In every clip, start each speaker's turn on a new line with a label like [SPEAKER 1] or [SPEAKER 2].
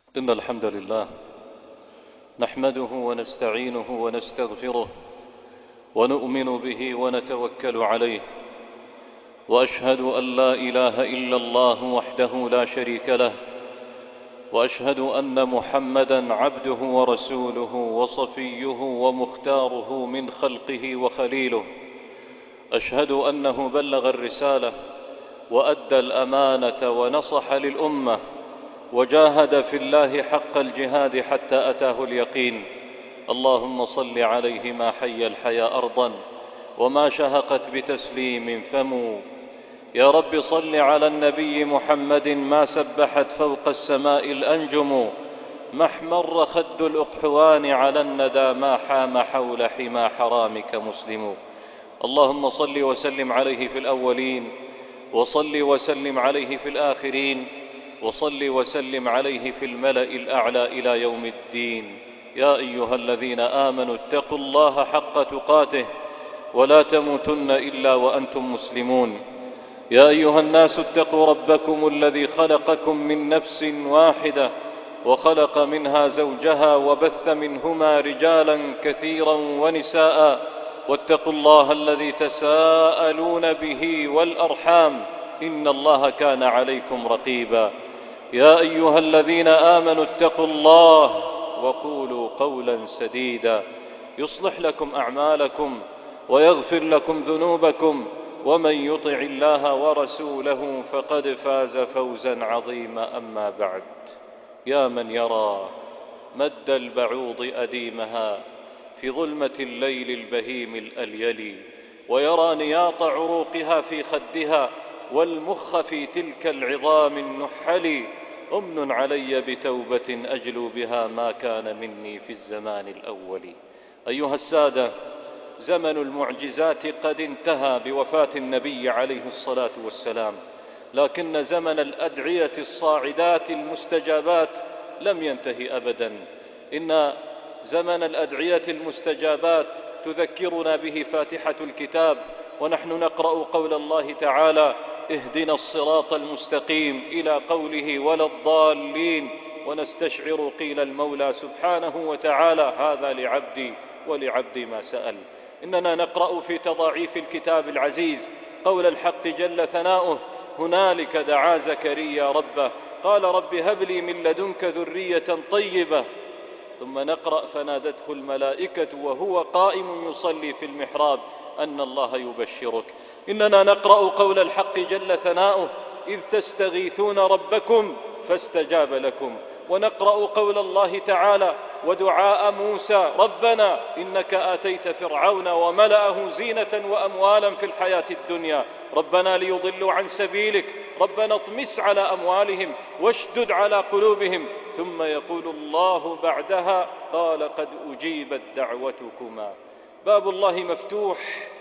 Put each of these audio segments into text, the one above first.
[SPEAKER 1] إن الحمد لله نحمده ونستعينه ونستغفره ونؤمن به ونتوكل عليه، وأشهد أن لا إله إلا الله وحده لا شريك له، وأشهد أن محمدًا عبده ورسوله وصفيه ومختاره من خلقه وخليله. أشهد أنه بلغ الرسالة وأدى الأمانة ونصح للأمة، وجاهد في الله حق الجهاد حتى أتاه اليقين. اللهم صل عليه ما حي الحيا أرضا وما شهقت بتسليم فم. يا رب صل على النبي محمد ما سبحت فوق السماء الأنجم، ما احمر خد الأقحوان على الندى ما حام حول حمى حرامك مسلم. اللهم صل وسلم عليه في الأولين، وصل وسلم عليه في الآخرين، وصل وسلم عليه في الملأ الأعلى إلى يوم الدين. يا أيها الذين آمنوا اتقوا الله حق تقاته ولا تموتن إلا وأنتم مسلمون. يا أيها الناس اتقوا ربكم الذي خلقكم من نفس واحدة وخلق منها زوجها وبث منهما رجالا كثيرا ونساء، واتقوا الله الذي تساءلون به والأرحام إن الله كان عليكم رقيبا. يا أيها الذين آمنوا اتقوا الله وقولوا قولا سديدا يصلح لكم أعمالكم ويغفر لكم ذنوبكم، ومن يطع الله ورسوله فقد فاز فوزا عظيما. أما بعد، يا من يرى مد البعوض أديمها في ظلمة الليل البهيم الأليل، ويرى نياط عروقها في خدها والمخ في تلك العظام النحل، أمن علي بتوبة أجلو بها ما كان مني في الزمان الأول. أيها السادة، زمن المعجزات قد انتهى بوفاة النبي عليه الصلاة والسلام، لكن زمن الأدعية الصاعدات المستجابات لم ينتهي أبدا. إن زمن الأدعية المستجابات تذكرنا به فاتحة الكتاب، ونحن نقرأ قول الله تعالى: اهدنا الصراط المستقيم، إلى قوله ولا الضالين، ونستشعر قيل المولى سبحانه وتعالى: هذا لعبدي ولعبدي ما سأل. إننا نقرأ في تضاعيف الكتاب العزيز قول الحق جل ثناؤه: هنالك دعا زكريا ربه قال رب هب لي من لدنك ذرية طيبة. ثم نقرأ: فنادته الملائكة وهو قائم يصلي في المحراب أن الله يبشرك. إننا نقرأ قول الحق جل ثناؤه: إذ تستغيثون ربكم فاستجاب لكم. ونقرأ قول الله تعالى ودعاء موسى: ربنا إنك آتيت فرعون وملأه زينة وأموالا في الحياة الدنيا، ربنا ليضلوا عن سبيلك، ربنا اطمس على أموالهم واشدد على قلوبهم. ثم يقول الله بعدها: قال قد أجيبت دعوتكما. باب الله مفتوح،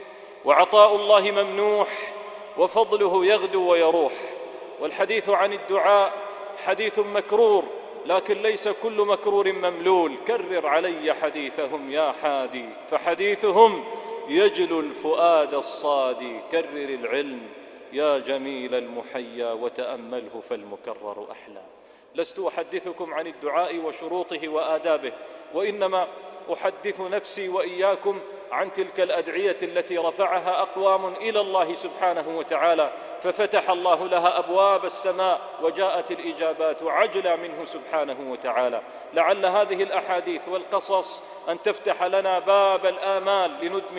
[SPEAKER 1] وعطاء الله ممنوح، وفضله يغدو ويروح. والحديث عن الدعاء حديث مكرور، لكن ليس كل مكرور مملول. كرر علي حديثهم يا حادي، فحديثهم يجلو الفؤاد الصادي. كرر العلم يا جميل المحيا، وتأمله فالمكرر أحلى. لست أحدثكم عن الدعاء وشروطه وآدابه، وإنما أحدث نفسي وإياكم عن تلك الأدعية التي رفعها أقوام إلى الله سبحانه وتعالى، ففتح الله لها أبواب السماء وجاءت الإجابات عجلا منه سبحانه وتعالى. لعل هذه الأحاديث والقصص أن تفتح لنا باب الآمال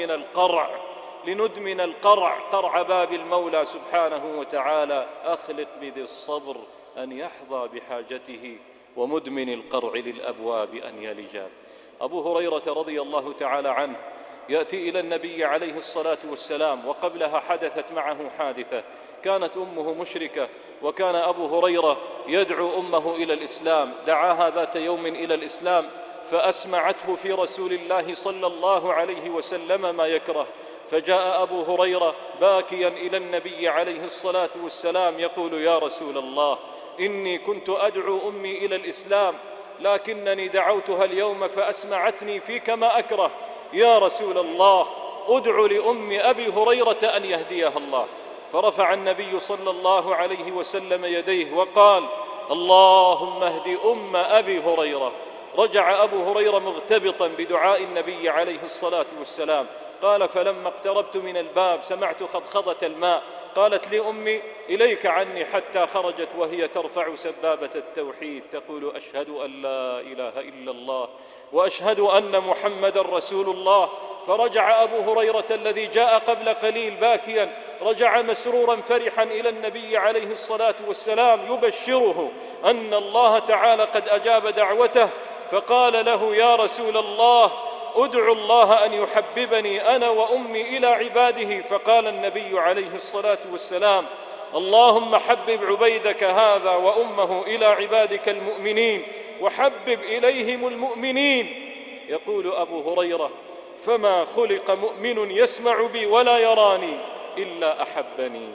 [SPEAKER 1] لندمن القرع قرع باب المولى سبحانه وتعالى. أخلق بذي الصبر أن يحظى بحاجته، ومدمن القرع للأبواب أن يلجا. أبو هريرة رضي الله تعالى عنه يأتي إلى النبي عليه الصلاة والسلام، وقبلها حدثت معه حادثة. كانت أمه مشركة، وكان أبو هريرة يدعو أمه إلى الإسلام. دعاها ذات يوم إلى الإسلام فأسمعته في رسول الله صلى الله عليه وسلم ما يكره، فجاء أبو هريرة باكيا إلى النبي عليه الصلاة والسلام يقول: يا رسول الله، إني كنت أدعو أمي إلى الإسلام، لكنني دعوتها اليوم فأسمعتني فيك ما أكره. يا رسول الله، أدعو لأم أبي هريرة أن يهديها الله. فرفع النبي صلى الله عليه وسلم يديه وقال: اللهم اهد أم أبي هريرة. رجع أبو هريرة مغتبطا بدعاء النبي عليه الصلاة والسلام. قال: فلما اقتربت من الباب سمعت خضخضة الماء. قالت لي أمي: إليك عني، حتى خرجت وهي ترفع سبابة التوحيد تقول: أشهد أن لا إله إلا الله وأشهد أن محمدا رسول الله. فرجع أبو هريرة الذي جاء قبل قليل باكيا، رجع مسرورا فرحا إلى النبي عليه الصلاة والسلام يبشره أن الله تعالى قد أجاب دعوته. فقال له: يا رسول الله، أدعو الله أن يحببني أنا وأمي إلى عباده. فقال النبي عليه الصلاة والسلام: اللهم حبب عبيدك هذا وأمه إلى عبادك المؤمنين وحبب إليهم المؤمنين. يقول أبو هريرة: فما خلق مؤمن يسمع بي ولا يراني إلا أحبني.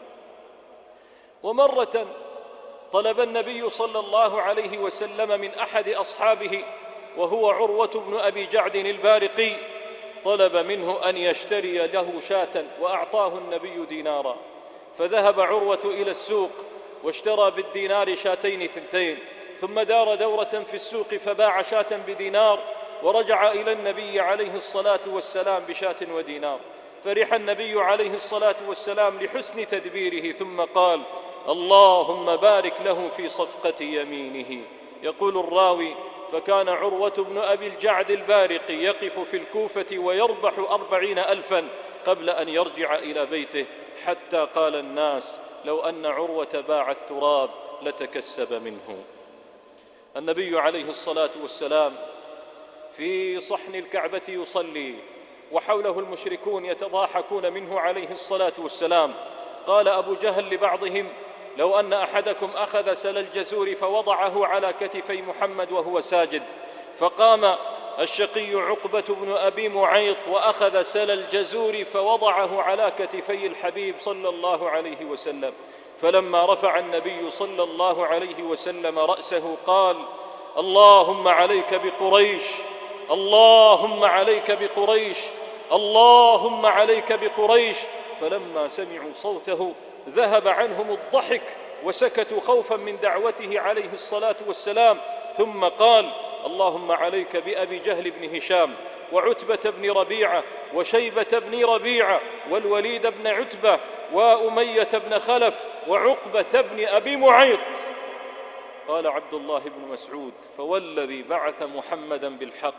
[SPEAKER 1] ومرة طلب النبي صلى الله عليه وسلم من أحد أصحابه وهو عروة بن أبي جعد البارقي، طلب منه أن يشتري له شاة، وأعطاه النبي دينارا. فذهب عروة إلى السوق واشترى بالدينار شاتين ثنتين، ثم دار دورة في السوق فباع شاة بدينار، ورجع إلى النبي عليه الصلاة والسلام بشاة ودينار. فرح النبي عليه الصلاة والسلام لحسن تدبيره، ثم قال: اللهم بارك له في صفقة يمينه. يقول الراوي: فكان عروة بن أبي الجعد البارقي يقف في الكوفة ويربح 40,000 قبل أن يرجع إلى بيته، حتى قال الناس: لو أن عروة باع التراب لتكسب منه. النبي عليه الصلاة والسلام في صحن الكعبة يصلي وحوله المشركون يتضاحكون منه عليه الصلاة والسلام. قال أبو جهل لبعضهم: لو أن أحدكم أخذ سل الجزور فوضعه على كتفي محمد وهو ساجد. فقام الشقي عقبة بن أبي معيط وأخذ سل الجزور فوضعه على كتفي الحبيب صلى الله عليه وسلم. فلما رفع النبي صلى الله عليه وسلم رأسه قال: اللهم عليك بقريش، اللهم عليك بقريش، اللهم عليك بقريش. فلما سمعوا صوته ذهب عنهم الضحك وسكتوا خوفا من دعوته عليه الصلاة والسلام. ثم قال: اللهم عليك بأبي جهل بن هشام وعتبة بن ربيعة وشيبة بن ربيعة والوليد بن عتبة وأمية بن خلف وعقبة بن أبي معيط. قال عبد الله بن مسعود: فوالذي بعث محمدا بالحق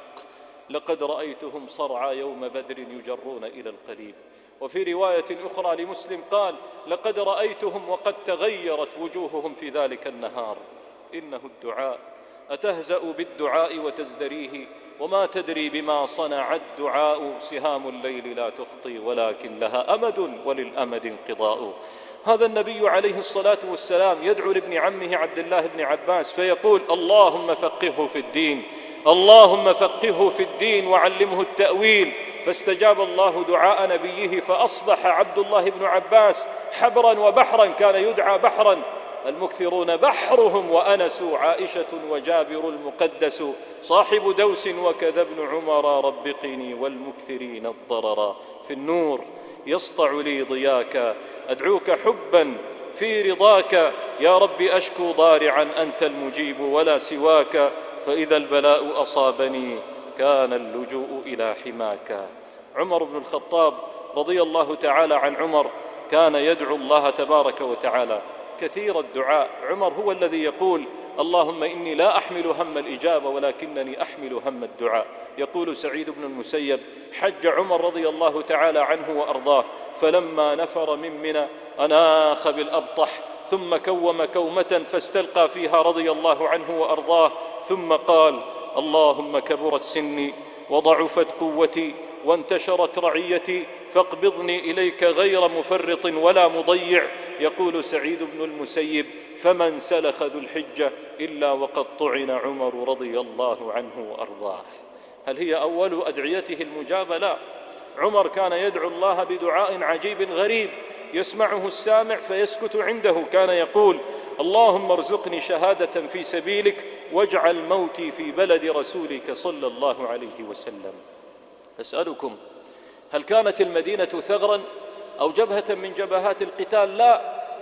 [SPEAKER 1] لقد رأيتهم صرعى يوم بدر يجرون إلى القليب. وفي رواية أخرى لمسلم قال: لقد رأيتهم وقد تغيرت وجوههم في ذلك النهار. إنه الدعاء، أتهزأ بالدعاء وتزدريه، وما تدري بما صنع الدعاء. سهام الليل لا تخطي ولكن لها أمد وللأمد انقضاء. هذا النبي عليه الصلاة والسلام يدعو لابن عمه عبد الله بن عباس فيقول: اللهم فقهه في الدين، اللهم فقهه في الدين وعلمه التأويل. فاستجاب الله دعاء نبيه فأصبح عبد الله بن عباس حبرا وبحرا، كان يدعى بحرا. المكثرون بحرهم وأنسوا، عائشة وجابر المقدس صاحب دوس وكذا ابن عمر ربقني والمكثرين الضررا. في النور يسطع لي ضياك، أدعوك حبا في رضاك. يا رب أشكو ضارعا أنت المجيب ولا سواك، فإذا البلاء أصابني كان اللجوء إلى حماك. عمر بن الخطاب رضي الله تعالى عن عمر كان يدعو الله تبارك وتعالى كثير الدعاء. عمر هو الذي يقول: اللهم إني لا أحمل هم الإجابة ولكنني أحمل هم الدعاء. يقول سعيد بن المسيب: حج عمر رضي الله تعالى عنه وأرضاه، فلما نفر من منى أناخ بالأبطح، ثم كوم كومة فاستلقى فيها رضي الله عنه وأرضاه، ثم قال: اللهم كبرت سني وضعفت قوتي وانتشرت رعيتي، فاقبضني إليك غير مفرط ولا مضيع. يقول سعيد بن المسيب: فمن سلخ ذو الحجة إلا وقد طعن عمر رضي الله عنه وأرضاه. هل هي أول أدعيته المجابة؟ لا. عمر كان يدعو الله بدعاء عجيب غريب يسمعه السامع فيسكت عنده. كان يقول: اللهم ارزقني شهادة في سبيلك واجعل موتي في بلد رسولك صلى الله عليه وسلم. أسألكم: هل كانت المدينة ثغرا أو جبهة من جبهات القتال؟ لا،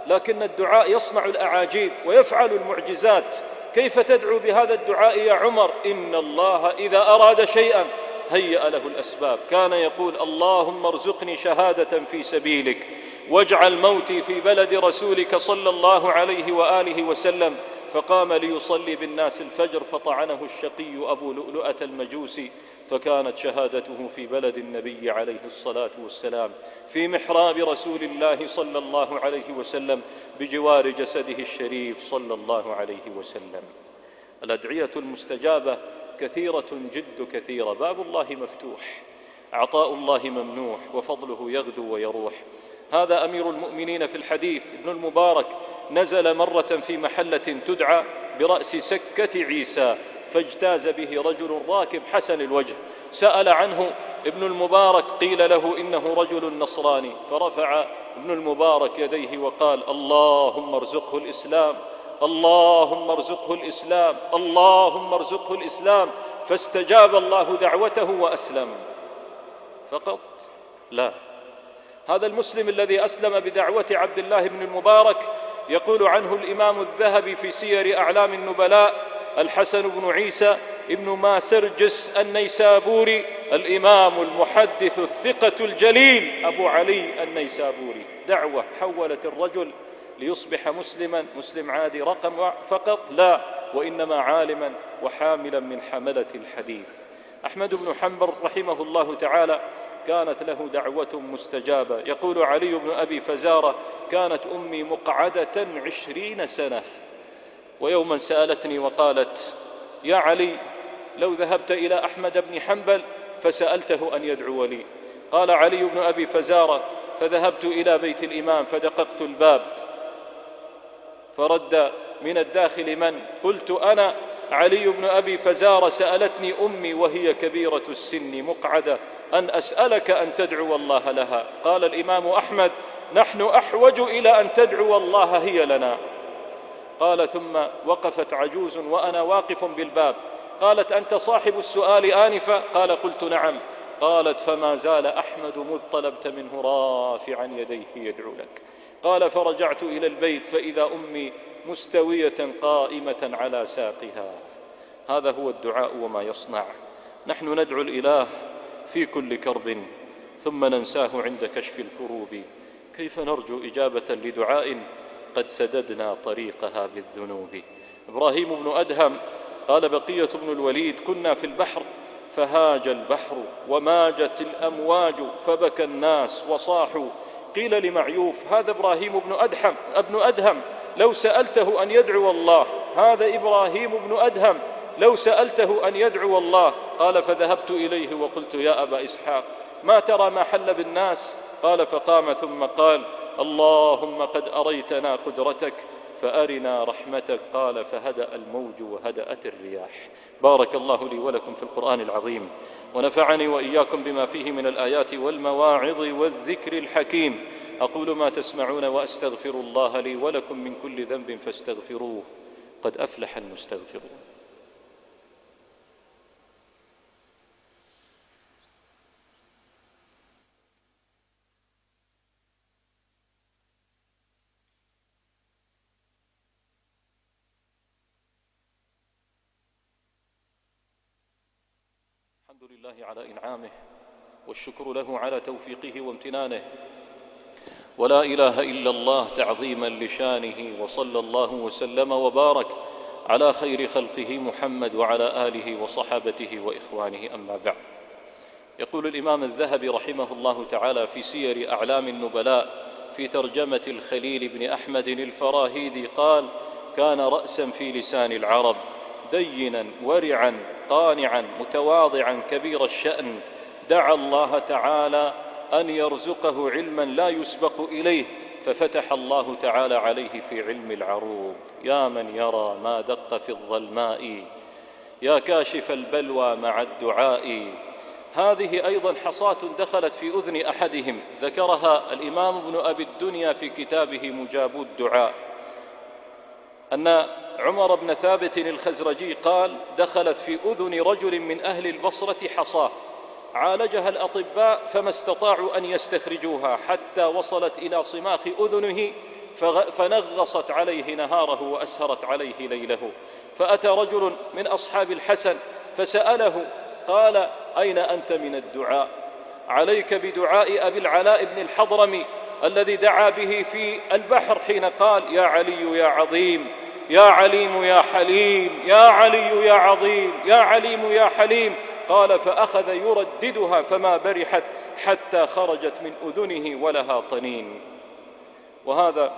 [SPEAKER 2] لكن الدعاء يصنع الأعاجيب ويفعل المعجزات. كيف تدعو بهذا الدعاء يا عمر؟ إن الله إذا أراد شيئا هيأ له الأسباب. كان يقول اللهم ارزقني شهادة في سبيلك واجعل موتي في بلد رسولك صلى الله عليه وآله وسلم. فقام ليصلي بالناس الفجر فطعنه الشقي أبو لؤلؤة المجوسي، فكانت شهادته في بلد النبي عليه الصلاة والسلام في محراب رسول الله صلى الله عليه وسلم بجوار جسده الشريف صلى الله عليه وسلم. الأدعية المستجابة كثيرة جد كثيرة، باب الله مفتوح، عطاء الله ممنوح، وفضله يغدو ويروح. هذا أمير المؤمنين في الحديث ابن المبارك نزل مرة في محلة تدعى برأس سكة عيسى، فاجتاز به رجل راكب حسن الوجه، سأل عنه ابن المبارك، قيل له إنه رجل نصراني، فرفع ابن المبارك يديه وقال اللهم ارزقه الإسلام، اللهم ارزقه الإسلام، اللهم ارزقه الإسلام، فاستجاب الله دعوته وأسلم. فقط لا، هذا المسلم الذي أسلم بدعوة عبد الله بن المبارك يقول عنه الإمام الذهبي في سير أعلام النبلاء الحسن بن عيسى ابن ماسرجس النيسابوري الإمام المحدث الثقة الجليل أبو علي النيسابوري، دعوة حولت الرجل ليصبح مسلما، مسلم عادي رقم فقط لا، وإنما عالما وحاملا من حملة الحديث. أحمد بن حنبل رحمه الله تعالى كانت له دعوة مستجابة. يقول علي بن أبي فزارة كانت أمي مقعدة 20 سنة، ويوما سألتني وقالت يا علي لو ذهبت إلى أحمد بن حنبل فسألته أن يدعو لي. قال علي بن أبي فزارة فذهبت إلى بيت الإمام فدققت الباب فرد من الداخل من؟ قلت أنا علي بن أبي فزارة، سألتني أمي وهي كبيرة السن مقعدة أن أسألك أن تدعو الله لها. قال الإمام أحمد نحن أحوج إلى أن تدعو الله هي لنا. قال ثم وقفت عجوز وأنا واقف بالباب، قالت أنت صاحب السؤال آنفا؟ قال قلت نعم. قالت فما زال أحمد مذ طلبت منه رافعا يديه يدعو لك. قال فرجعت إلى البيت فإذا أمي مستوية قائمة على ساقها. هذا هو الدعاء وما يصنع. نحن ندعو الإله في كل كرب ثم ننساه عند كشف الكروب. كيف نرجو إجابة لدعاء قد سددنا طريقها بالذنوب؟ إبراهيم بن أدهم قال بقية بن الوليد كنا في البحر فهاج البحر وماجت الأمواج فبكى الناس وصاحوا. قيل لمعيوف هذا إبراهيم بن أدهم لو سألته أن يدعو الله، هذا إبراهيم بن أدهم لو سألته أن يدعو الله. قال فذهبت إليه وقلت يا أبا إسحاق ما ترى ما حل بالناس؟ قال فقام ثم قال اللهم قد أريتنا قدرتك فأرنا رحمتك. قال فهدأ الموج وهدأت الرياح. بارك الله لي ولكم في القرآن العظيم، ونفعني وإياكم بما فيه من الآيات والمواعظ والذكر الحكيم. أقول ما تسمعون وأستغفر الله لي ولكم من كل ذنب فاستغفروه، قد أفلح المستغفرون. الحمد لله على إنعامه، والشكر له على توفيقه وامتنانه، ولا إله إلا الله تعظيما لشانه. وصلى الله وسلم وبارك على خير خلقه محمد وعلى آله وصحابته وإخوانه، أما بعد. يقول الإمام الذهبي رحمه الله تعالى في سير أعلام النبلاء في ترجمة الخليل بن أحمد الفراهيدي قال كان رأسا في لسان العرب، دينا ورعا قانعا متواضعا كبير الشأن، دعا الله تعالى أن يرزقه علما لا يسبق إليه، ففتح الله تعالى عليه في علم العروض. يا من يرى ما دق في الظلماء، يا كاشف البلوى مع الدعاء. هذه أيضا حصاة دخلت في أذن أحدهم ذكرها الإمام ابن أبي الدنيا في كتابه مجاب الدعاء، أن عمر بن ثابت الخزرجي قال دخلت في أذن رجل من أهل البصرة حصاة، عالجها الأطباء فما استطاعوا أن يستخرجوها حتى وصلت إلى صماخ أذنه، فنغصت عليه نهاره وأسهرت عليه ليله. فأتى رجل من أصحاب الحسن فسأله قال: أين أنت من الدعاء؟ عليك بدعاء أبي العلاء بن الحضرمي الذي دعا به في البحر حين قال: يا علي يا عظيم، يا عليم يا حليم، يا علي يا عظيم، يا عليم يا حليم. قال: فأخذ يرددها فما برحت حتى خرجت من أذنه ولها طنين. وهذا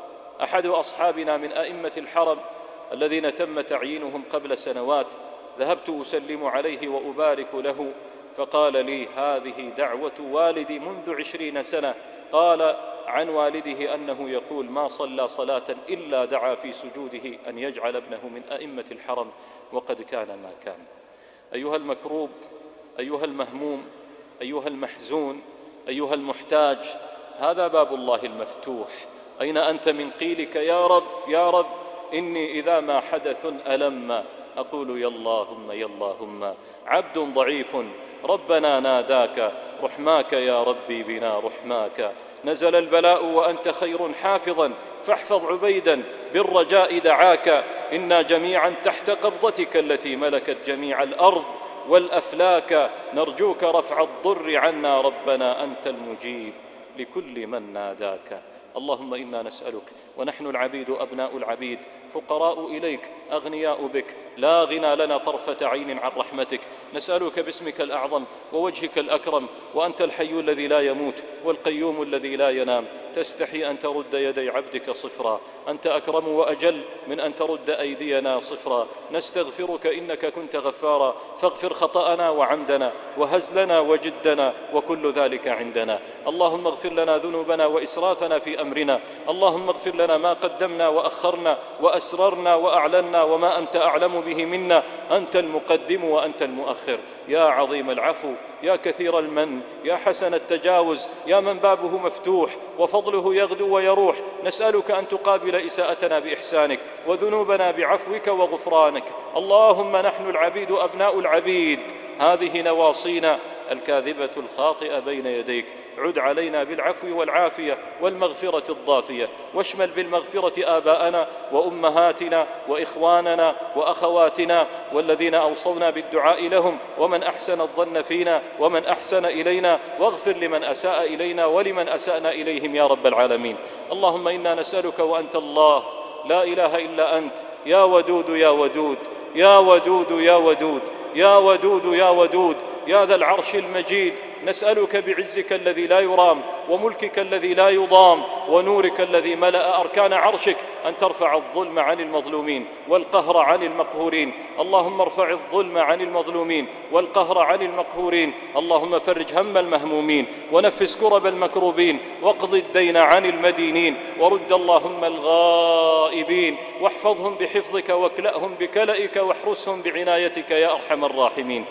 [SPEAKER 2] أحد أصحابنا من أئمة الحرم الذين تم تعيينهم قبل سنوات. ذهبت أسلم عليه وأبارك له، فقال لي: هذه دعوة والدي منذ 20 سنة. قال عن والده أنه يقول: ما صلى صلاة إلا دعا في سجوده أن يجعل ابنه من أئمة الحرم، وقد كان ما كان. أيها المكروب، أيها المهموم، أيها المحزون، أيها المحتاج، هذا باب الله المفتوح. أين أنت من قيلك: يا رب يا رب إني إذا ما حدث ألم أقول يا اللهم يا اللهم. عبد ضعيف ربنا ناداك، رحماك يا ربي بنا رحماك. نزل البلاء وأنت خير حافظا، فاحفظ عبيدا بالرجاء دعاك. إنا جميعا تحت قبضتك التي ملكت جميع الأرض والأفلاك. نرجوك رفع الضر عنا ربنا، أنت المجيب لكل من ناداك. اللهم إنا نسألك ونحن العبيد أبناء العبيد، فقراء إليك أغنياء بك، لا غنى لنا طرفة عين عن رحمتك. نسألك باسمك الأعظم ووجهك الأكرم، وأنت الحي الذي لا يموت والقيوم الذي لا ينام، تستحي أن ترد يدي عبدك صفرا. أنت أكرم وأجل من أن ترد أيدينا صفرا. نستغفرك إنك كنت غفارا، فاغفر خطأنا وعمدنا وهزلنا وجدنا وكل ذلك عندنا. اللهم اغفر لنا ذنوبنا وإسرافنا في أمرنا. اللهم اغفر لنا ما قدمنا وأخرنا وأسررنا وأعلنا وما أنت أعلم به منا. أنت المقدم وأنت المؤخر. يا عظيم العفو، يا كثير المن، يا حسن التجاوز، يا من بابه مفتوح وفضله يغدو ويروح، نسألك أن تقابل إساءتنا بإحسانك وذنوبنا بعفوك وغفرانك. اللهم نحن العبيد أبناء العبيد، هذه نواصينا الكاذبة الخاطئة بين يديك. عد علينا بالعفو والعافية والمغفرة الضافية، واشمل بالمغفرة آباءنا وأمهاتنا وإخواننا وأخواتنا والذين أوصونا بالدعاء لهم، ومن أحسن الظن فينا ومن أحسن إلينا، واغفر لمن أساء إلينا ولمن أسأنا إليهم يا رب العالمين. اللهم إنا نسألك وأنت الله لا إله إلا أنت، يا ودود يا ودود، يا ودود يا ودود، يا ودود يا ودود، يا ذا العرش المجيد، نسألك بعزك الذي لا يرام وملكك الذي لا يضام ونورك الذي ملأ أركان عرشك أن ترفع الظلم عن المظلومين والقهر عن المقهورين. اللهم ارفع الظلم عن المظلومين والقهر عن المقهورين. اللهم فرج هم المهمومين ونفس كرب المكروبين واقض الدين عن المدينين، ورد اللهم الغائبين واحفظهم بحفظك واكلأهم بكلئك واحرسهم بعنايتك يا أرحم الراحمين.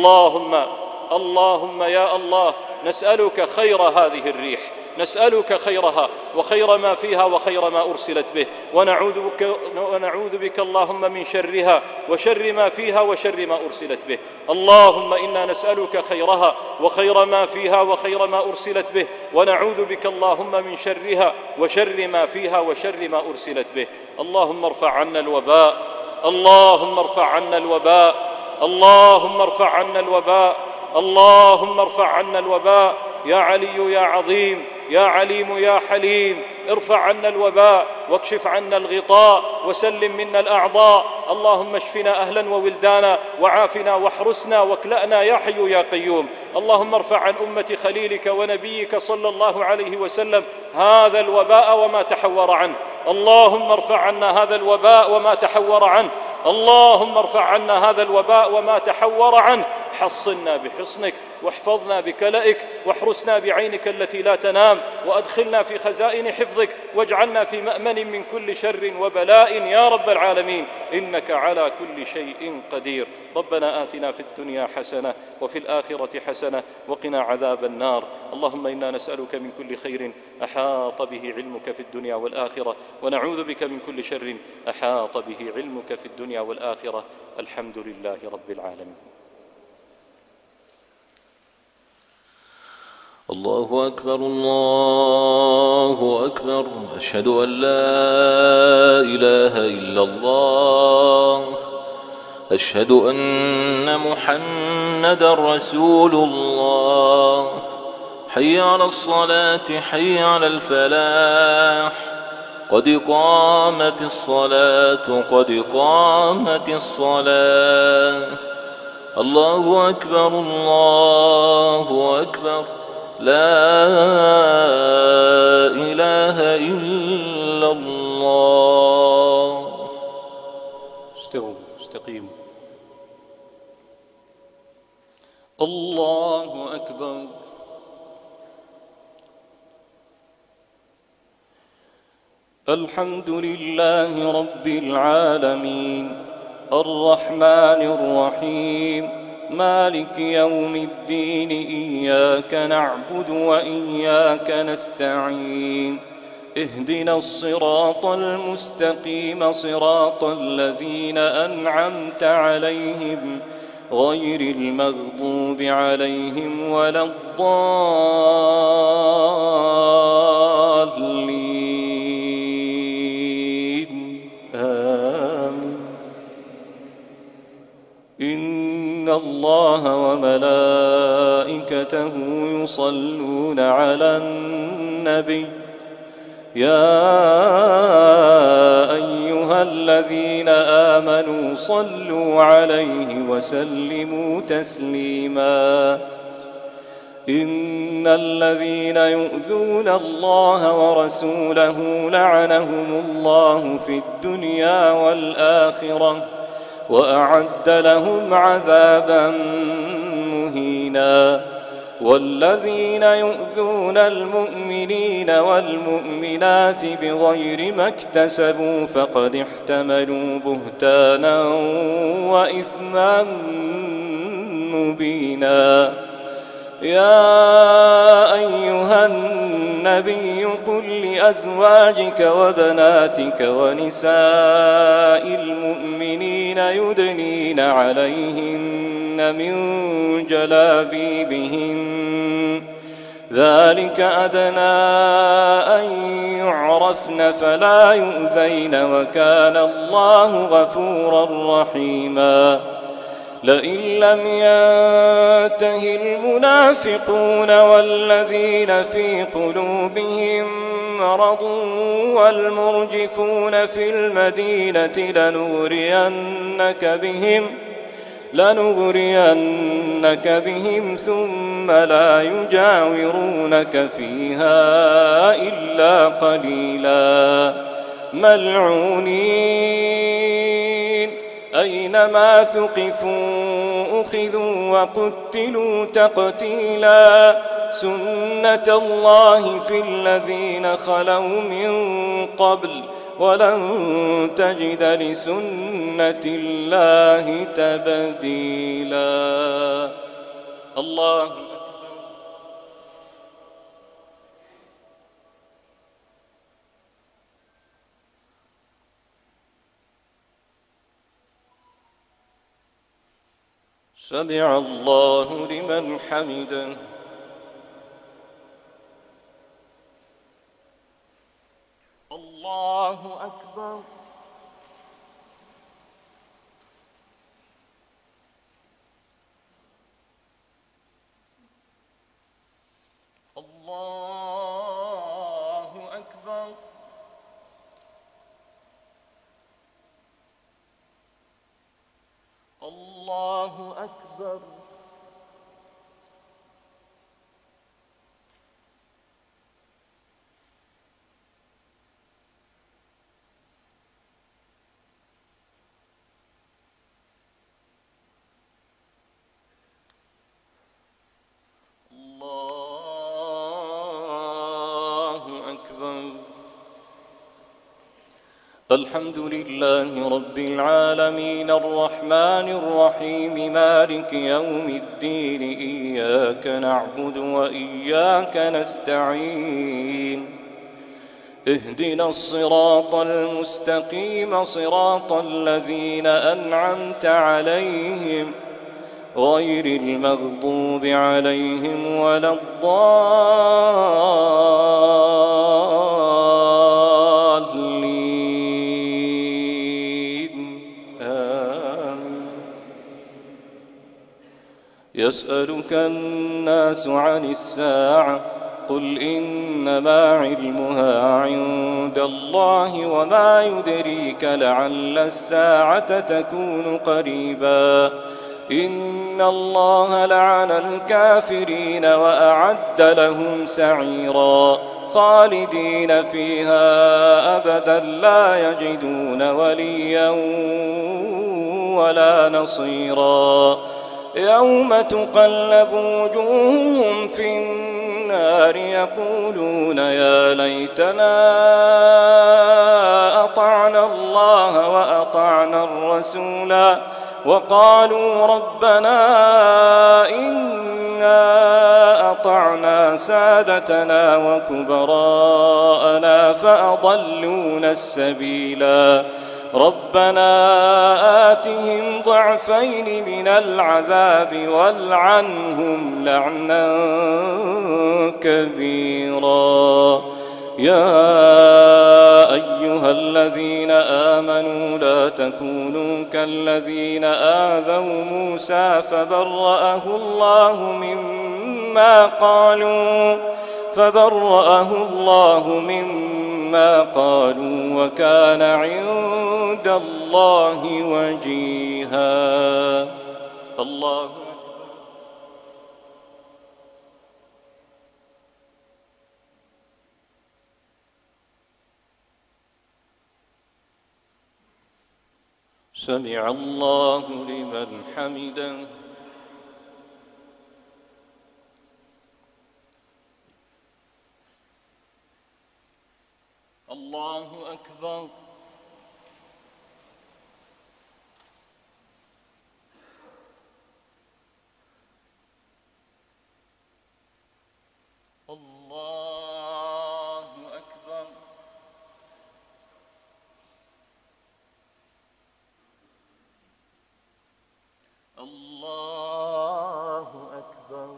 [SPEAKER 2] اللهم يا الله نسألك خير هذه الريح، نسألك خيرها وخير ما فيها وخير ما أرسلت به، ونعوذ بك اللهم من شرها وشر ما فيها وشر ما أرسلت به. اللهم إنا نسألك خيرها وخير ما فيها وخير ما أرسلت به، ونعوذ بك اللهم من شرها وشر ما فيها وشر ما أرسلت به. اللهم ارفع عنا الوباء، اللهم ارفع عنا الوباء، اللهم ارفع عنا الوباء، اللهم ارفع عنا الوباء. يا علي يا عظيم، يا عليم يا حليم، ارفع عنا الوباء واكشف عنا الغطاء وسلم منا الأعضاء. اللهم اشفنا أهلا وولدانا وعافنا واحرسنا واكلأنا يا حي يا قيوم. اللهم ارفع عن أمة خليلك ونبيك صلى الله عليه وسلم هذا الوباء وما تحور عنه. اللهم ارفع عنا هذا الوباء وما تحور عنه. اللهم ارفع عنا هذا الوباء وما تحور عنه. حصنا بحصنك واحفظنا بكلئك واحرسنا بعينك التي لا تنام، وأدخلنا في خزائن حفظك، واجعلنا في مأمن من كل شر وبلاء يا رب العالمين، إنك على كل شيء قدير. ربنا آتنا في الدنيا حسنة وفي الآخرة حسنة وقنا عذاب النار. اللهم إنا نسألك من كل خير أحاط به علمك في الدنيا والآخرة، ونعوذ بك من كل شر أحاط به علمك في الدنيا والآخرة. الحمد لله رب العالمين.
[SPEAKER 1] الله أكبر، الله الله أكبر. أشهد أن لا إله إلا الله. أشهد أن محمدا رسول الله. حي على الصلاة، حي على الفلاح، قد قامت الصلاة، قد قامت الصلاة. الله أكبر، الله أكبر، لا إله إلا الله.
[SPEAKER 2] استووا، استقيموا. الله أكبر. الحمد لله رب العالمين، الرحمن الرحيم، مالك يوم الدين. إياك نعبد وإياك نستعين. اهدنا الصراط المستقيم، صراط الذين أنعمت عليهم غير المغضوب عليهم ولا الضالين. آمين. إن الله وملائكته يصلون على النبي. يا أيها الذين آمنوا صلوا عليه وسلموا تسليما. إن الذين يؤذون الله ورسوله لعنهم الله في الدنيا والآخرة وأعد لهم عذابا مهينا. والذين يؤذون المؤمنين والمؤمنات بغير ما اكتسبوا فقد احتملوا بهتانا وإثما مبينا. يا أيها النبي قل لأزواجك وبناتك ونساء المؤمنين يدنين عليهن من جلابيبهن، ذلك أدنى أن يعرفن فلا يؤذين، وكان الله غفورا رحيما. لئن لم ينته المنافقون والذين في قلوبهم مرض والمرجفون في المدينة لنغرينك بهم ثم لا يجاورونك فيها إلا قليلا. ملعونين أينما ثقفوا أخذوا وقتلوا تقتيلا. سنة الله في الذين خلوا من قبل ولن تجد لسنة الله تبديلا. الله أكبر. سمع الله لمن حمده. الله أكبر. الله أكبر. الله أكبر. الحمد لله رب العالمين الرحمن الرحيم مالك يوم الدين. إياك نعبد وإياك نستعين. اهدنا الصراط المستقيم صراط الذين أنعمت عليهم غير المغضوب عليهم ولا الضالين.
[SPEAKER 3] ويسألك الناس عن الساعة قل إنما علمها عند الله وما يدريك لعل الساعة تكون قريبا إن الله لعن الكافرين وأعد لهم سعيرا خالدين فيها أبدا لا يجدون وليا ولا نصيرا يوم تقلب وجوههم في النار يقولون يا ليتنا أطعنا الله وأطعنا الرسولا وقالوا ربنا إنا أطعنا سادتنا وكبراءنا فأضلونا السبيلا ربنا آتهم ضعفين من العذاب والعنهم لعنا كبيرا يا أيها الذين آمنوا لا تكونوا كالذين آذوا موسى فبرأه الله مما قالوا وكان عند الله وجيها الله سمع الله لمن حمده الله أكبر الله أكبر الله أكبر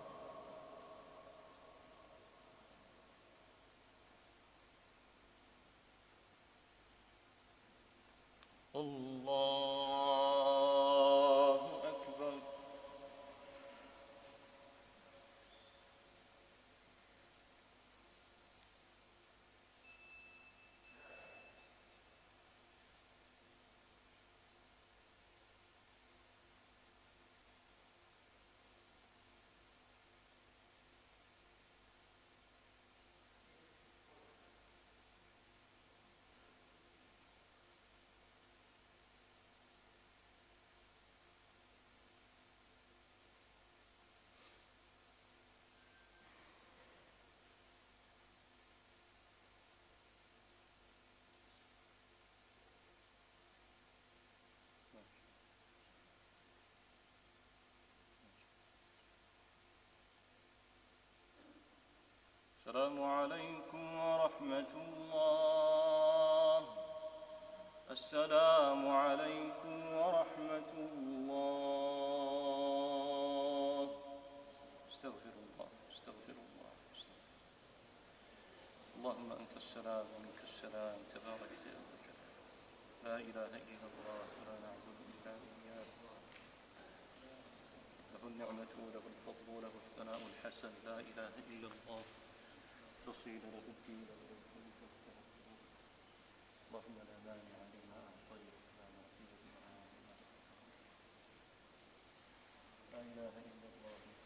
[SPEAKER 3] الله أكبر السلام عليكم ورحمة الله السلام عليكم ورحمة الله استغفر الله استغفر الله اللهم أنت السلام ومنك السلام تبارك يا ذا الجلال لا إله إلا الله ولا نعبد إلا إياه له النعمة وله الفضل وله الثناء الحسن لا إله إلا الله تصير له الدين اللهم لا مانع لما أعطيت ولا معطي لما منعت لا إله إلا الله